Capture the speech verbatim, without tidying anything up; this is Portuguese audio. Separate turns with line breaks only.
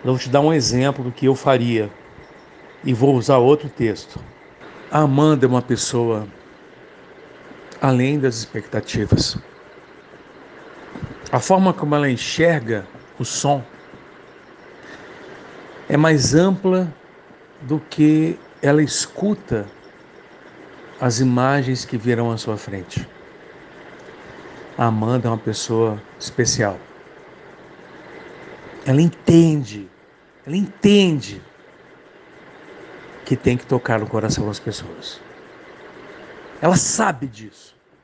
Eu vou te dar um exemplo do que eu faria e vou usar outro texto. A Amanda é uma pessoa além das expectativas. A forma como ela enxerga o som é mais ampla do que ela escuta as imagens que virão à sua frente. A Amanda é uma pessoa especial. Ela entende, ela entende que tem que tocar no coração das pessoas. Ela sabe disso.